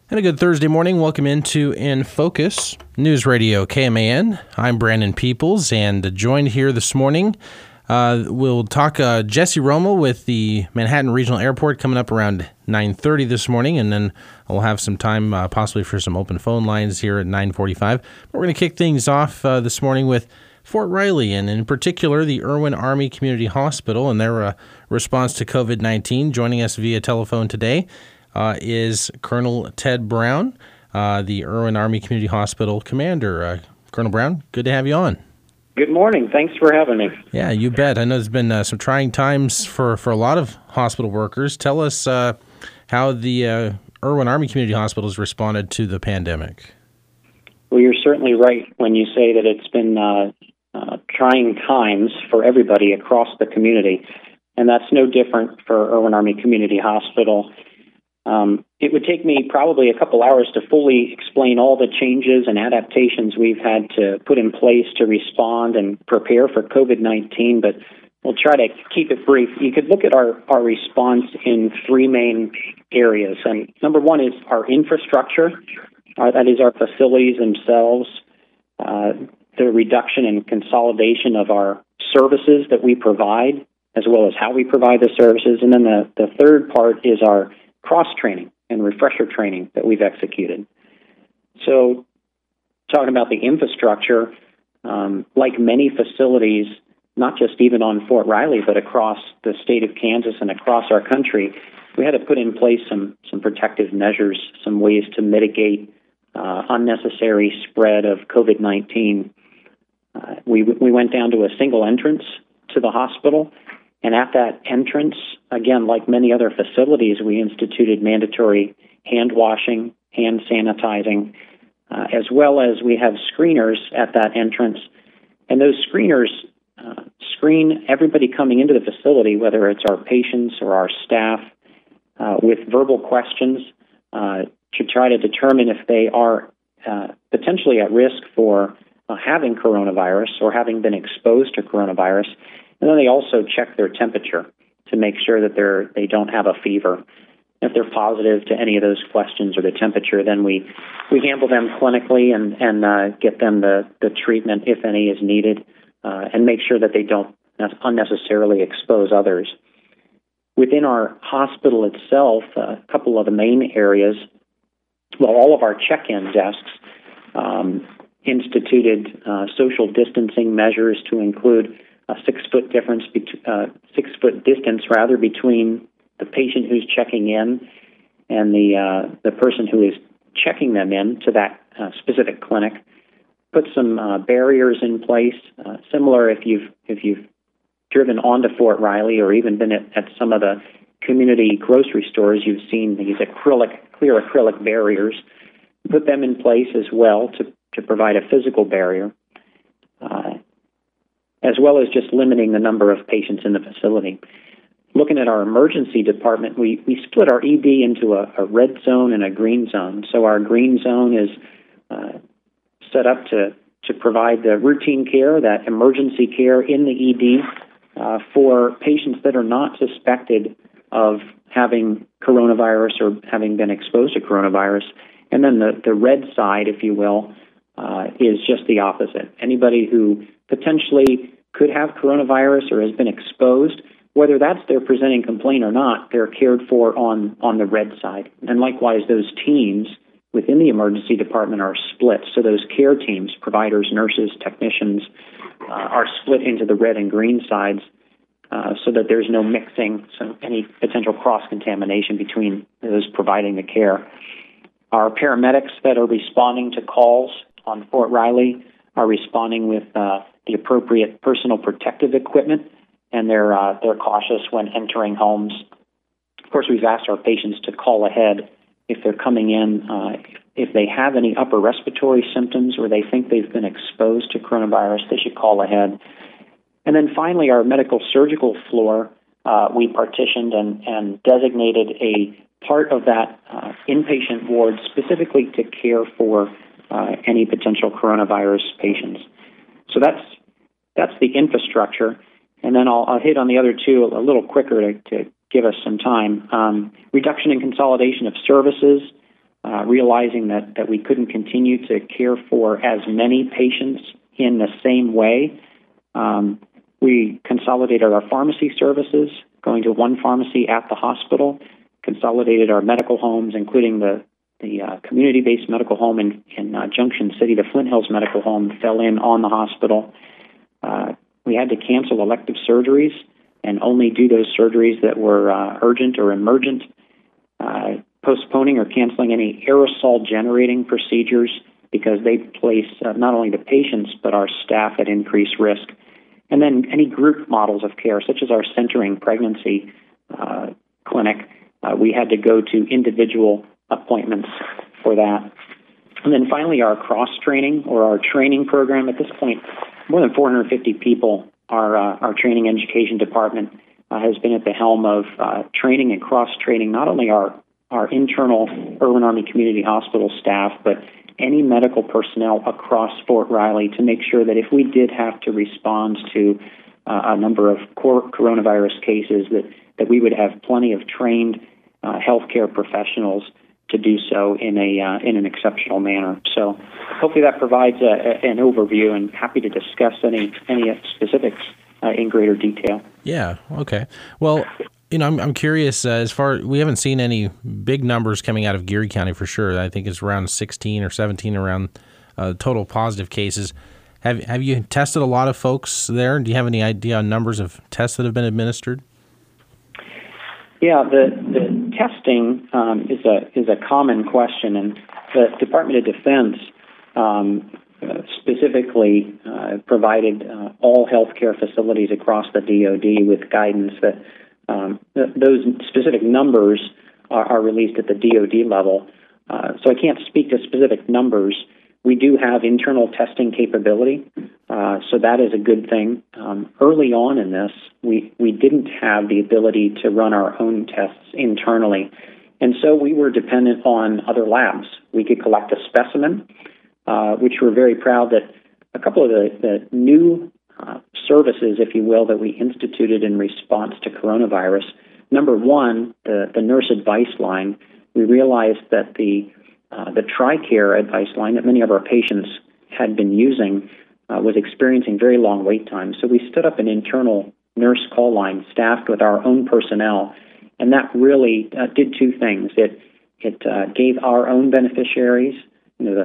And a good Thursday morning. Welcome into In Focus News Radio KMAN. I'm Brandon Peoples, and joined here this morning, we'll talk Jesse Romo with the Manhattan Regional Airport coming up around 9:30 this morning, and then we'll have some time possibly for some open phone lines here at 9:45. But we're going to kick things off this morning with Fort Riley, and in particular the Irwin Army Community Hospital and their response to COVID-19. Joining us via telephone today is Colonel Ted Brown, the Irwin Army Community Hospital commander. Colonel Brown, good to have you on. Good morning. Thanks for having me. Yeah, you bet. I know there's been some trying times for a lot of hospital workers. Tell us how the Irwin Army Community Hospital has responded to the pandemic. Well, you're certainly right when you say that it's been trying times for everybody across the community, and that's no different for Irwin Army Community Hospital. It would take me probably a couple hours to fully explain all the changes and adaptations we've had to put in place to respond and prepare for COVID-19, but we'll try to keep it brief. You could look at our response in three main areas. And number one is our infrastructure. That is our facilities themselves, the reduction and consolidation of our services that we provide, as well as how we provide the services. And then the third part is our cross-training and refresher training that we've executed. So talking about the infrastructure, like many facilities, not just even on Fort Riley, but across the state of Kansas and across our country, we had to put in place some protective measures, some ways to mitigate unnecessary spread of COVID-19. We went down to a single entrance to the hospital, and at that entrance, again, like many other facilities, we instituted mandatory hand washing, hand sanitizing, as well as we have screeners at that entrance. And those screeners screen everybody coming into the facility, whether it's our patients or our staff, with verbal questions to try to determine if they are potentially at risk for having coronavirus or having been exposed to coronavirus. And then they also check their temperature to make sure that they don't have a fever. If they're positive to any of those questions or the temperature, then we handle them clinically and get them the treatment, if any, is needed, and make sure that they don't unnecessarily expose others. Within our hospital itself, a couple of the main areas, all of our check-in desks instituted social distancing measures to include a 6 foot difference, 6 foot distance between the patient who's checking in and the person who is checking them in to that specific clinic. Put some barriers in place, similar if you've driven onto Fort Riley or even been at some of the community grocery stores. You've seen these clear acrylic barriers. Put them in place as well to provide a physical barrier, as well as just limiting the number of patients in the facility. Looking at our emergency department, we split our ED into a red zone and a green zone. So our green zone is set up to provide the routine care, that emergency care in the ED for patients that are not suspected of having coronavirus or having been exposed to coronavirus. And then the red side, if you will, is just the opposite. Anybody who potentially could have coronavirus or has been exposed, whether that's their presenting complaint or not, they're cared for on the red side. And likewise, those teams within the emergency department are split. So those care teams, providers, nurses, technicians, are split into the red and green sides so that there's no mixing, so any potential cross-contamination between those providing the care. Our paramedics that are responding to calls on Fort Riley are responding with the appropriate personal protective equipment, and they're cautious when entering homes. Of course, we've asked our patients to call ahead if they're coming in, if they have any upper respiratory symptoms or they think they've been exposed to coronavirus, they should call ahead. And then finally, our medical surgical floor, we partitioned and designated a part of that inpatient ward specifically to care for any potential coronavirus patients. So that's the infrastructure. And then I'll hit on the other two a little quicker to give us some time. Reduction and consolidation of services. realizing that we couldn't continue to care for as many patients in the same way, we consolidated our pharmacy services, going to one pharmacy at the hospital, consolidated our medical homes, including the community-based medical home in Junction City. The Flint Hills Medical Home fell in on the hospital. We had to cancel elective surgeries and only do those surgeries that were urgent or emergent, postponing or canceling any aerosol-generating procedures because they place not only the patients but our staff at increased risk. And then any group models of care, such as our centering pregnancy clinic, we had to go to individual appointments for that. And then finally, our cross-training or our training program. At this point, more than 450 people. Our training education department has been at the helm of training and cross-training not only our internal Irwin Army Community Hospital staff, but any medical personnel across Fort Riley to make sure that if we did have to respond to a number of coronavirus cases, that we would have plenty of trained healthcare professionals to do so in an exceptional manner. So hopefully that provides an overview, and happy to discuss any specifics in greater detail. Yeah. Okay. Well, I'm curious. We haven't seen any big numbers coming out of Geary County for sure. I think it's around 16 or 17 around total positive cases. Have you tested a lot of folks there? Do you have any idea on numbers of tests that have been administered? Yeah, the testing is a common question, and the Department of Defense specifically provided all healthcare facilities across the DoD with guidance that those specific numbers are released at the DoD level. So I can't speak to specific numbers. We do have internal testing capability, so that is a good thing. Early on in this, we didn't have the ability to run our own tests internally, and so we were dependent on other labs. We could collect a specimen, which we're very proud that a couple of the new services, if you will, that we instituted in response to coronavirus. Number one, the nurse advice line. We realized that the TRICARE advice line that many of our patients had been using was experiencing very long wait times. So we stood up an internal nurse call line staffed with our own personnel, and that really did two things. It gave our own beneficiaries, the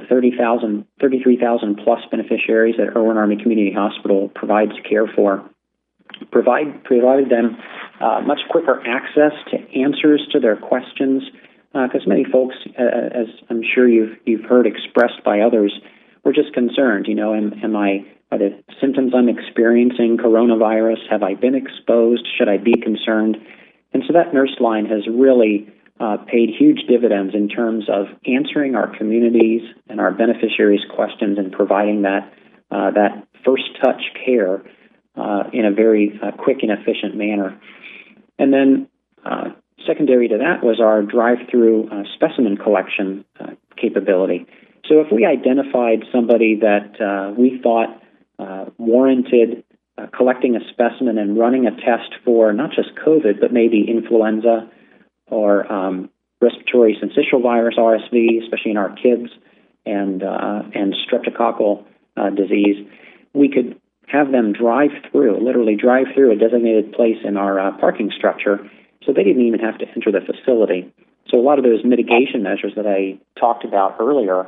33,000 plus beneficiaries that Irwin Army Community Hospital provides care for, provided them much quicker access to answers to their questions, because many folks, as I'm sure you've heard expressed by others, were just concerned. Are the symptoms I'm experiencing coronavirus? Have I been exposed? Should I be concerned? And so that nurse line has really paid huge dividends in terms of answering our communities and our beneficiaries' questions and providing that first touch care in a very quick and efficient manner. And then secondary to that was our drive-through specimen collection capability. So if we identified somebody that we thought warranted collecting a specimen and running a test for not just COVID, but maybe influenza or respiratory syncytial virus, RSV, especially in our kids, and streptococcal disease, we could have them literally drive through a designated place in our parking structure, so they didn't even have to enter the facility. So a lot of those mitigation measures that I talked about earlier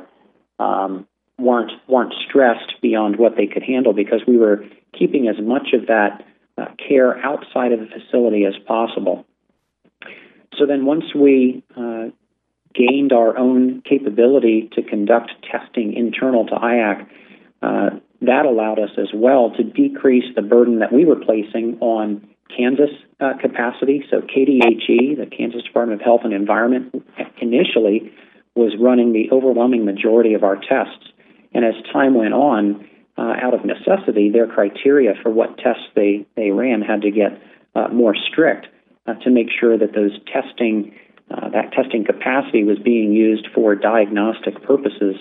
weren't stressed beyond what they could handle, because we were keeping as much of that care outside of the facility as possible. So then once we gained our own capability to conduct testing internal to IAC, that allowed us as well to decrease the burden that we were placing on Kansas capacity. So KDHE, the Kansas Department of Health and Environment, initially was running the overwhelming majority of our tests. And as time went on, out of necessity, their criteria for what tests they ran had to get more strict to make sure that that testing capacity was being used for diagnostic purposes.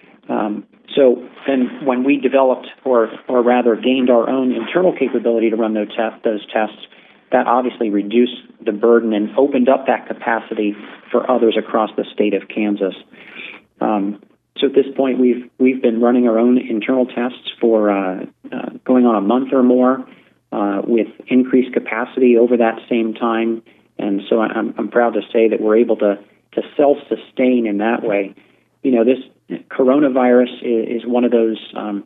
So then when we developed, or rather gained our own internal capability to run those tests, that obviously reduced the burden and opened up that capacity for others across the state of Kansas. So at this point, we've been running our own internal tests for going on a month or more with increased capacity over that same time. And so I'm proud to say that we're able to self-sustain in that way. This coronavirus is one of those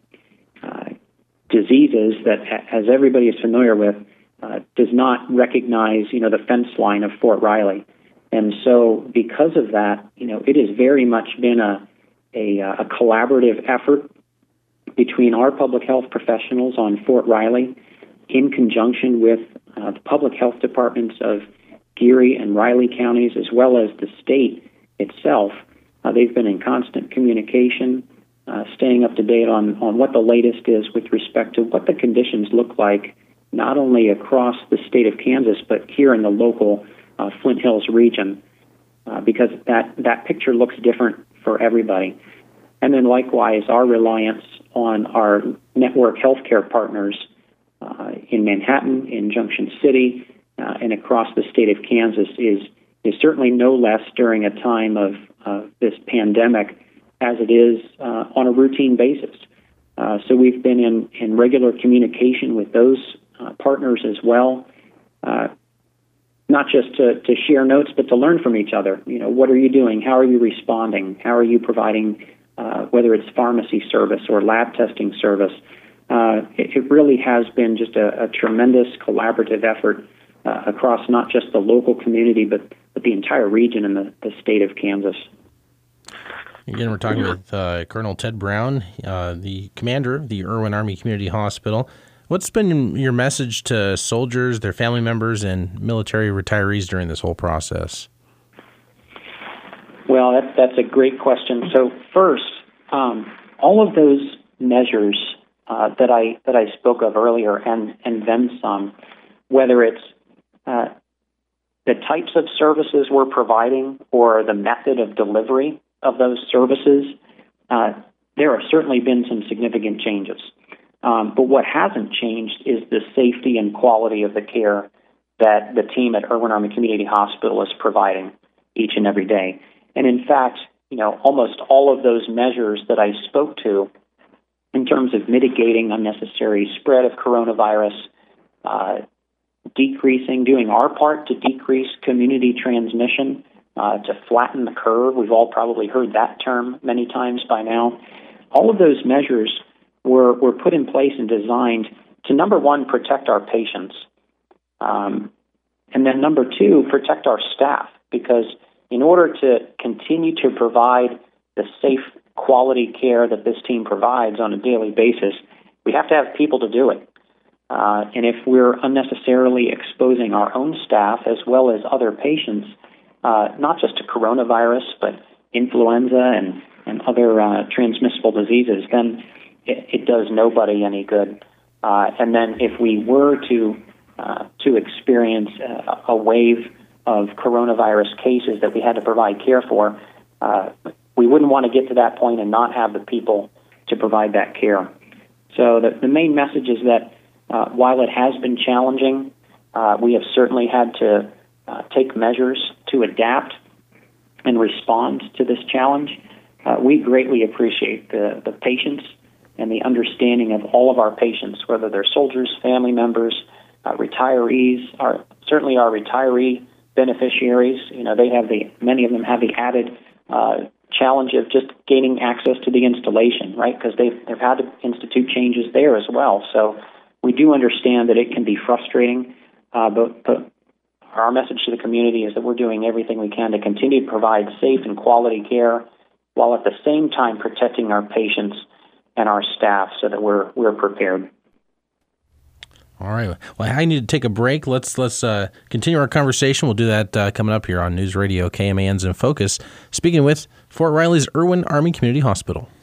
diseases that, as everybody is familiar with, does not recognize, the fence line of Fort Riley. And so because of that, it has very much been a collaborative effort between our public health professionals on Fort Riley in conjunction with the public health departments of Geary and Riley counties, as well as the state itself. They've been in constant communication, staying up to date on what the latest is with respect to what the conditions look like, not only across the state of Kansas, but here in the local Flint Hills region, because that picture looks different for everybody. And then likewise, our reliance on our network healthcare partners in Manhattan, in Junction City, and across the state of Kansas is certainly no less during a time of this pandemic as it is on a routine basis. So we've been in regular communication with those partners as well, not just to share notes, but to learn from each other. What are you doing? How are you responding? How are you providing, whether it's pharmacy service or lab testing service? It really has been just a tremendous collaborative effort across not just the local community, but the entire region in the state of Kansas. Again, we're talking with Colonel Ted Brown, the commander of the Irwin Army Community Hospital. What's been your message to soldiers, their family members, and military retirees during this whole process? Well, that's a great question. So first, all of those measures that I spoke of earlier, and then some, whether it's the types of services we're providing or the method of delivery of those services, there have certainly been some significant changes. But what hasn't changed is the safety and quality of the care that the team at Irwin Army Community Hospital is providing each and every day. And in fact, almost all of those measures that I spoke to in terms of mitigating unnecessary spread of coronavirus, doing our part to decrease community transmission, to flatten the curve. We've all probably heard that term many times by now. All of those measures were put in place and designed to, number one, protect our patients, and then number two, protect our staff, because in order to continue to provide the safe, quality care that this team provides on a daily basis, we have to have people to do it. And if we're unnecessarily exposing our own staff as well as other patients, not just to coronavirus, but influenza and other transmissible diseases, then it does nobody any good. And then if we were to experience a wave of coronavirus cases that we had to provide care for, we wouldn't want to get to that point and not have the people to provide that care. So the main message is that while it has been challenging, we have certainly had to take measures to adapt and respond to this challenge. We greatly appreciate the patience and the understanding of all of our patients, whether they're soldiers, family members, retirees, certainly our retiree beneficiaries. Many of them have the added challenge of just gaining access to the installation, right? Because they've had to institute changes there as well. So we do understand that it can be frustrating, but our message to the community is that we're doing everything we can to continue to provide safe and quality care while at the same time protecting our patients and our staff so that we're prepared. All right. Well, I need to take a break. Let's continue our conversation. We'll do that coming up here on News Radio KMAN's In Focus, speaking with Fort Riley's Irwin Army Community Hospital.